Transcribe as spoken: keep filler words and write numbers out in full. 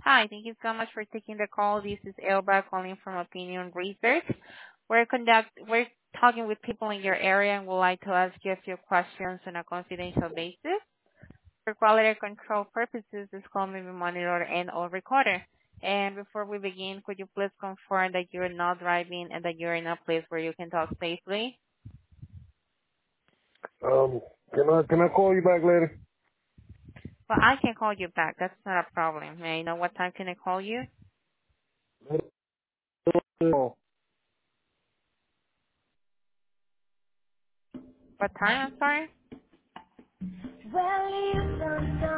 Hi, thank you so much for taking the call. This is Elba calling from Opinion Research. We're conduct we're talking with people in your area and would like to ask you a few questions on a confidential basis. For quality control purposes, this call may be monitored and or recorded. And before we begin, could you please confirm that you're not driving and that you're in a place where you can talk safely? Um, can I can I call you back later? Well, I can call you back. That's not a problem. May I know what time can I call you? Oh, What time? I'm sorry. well, you don't know.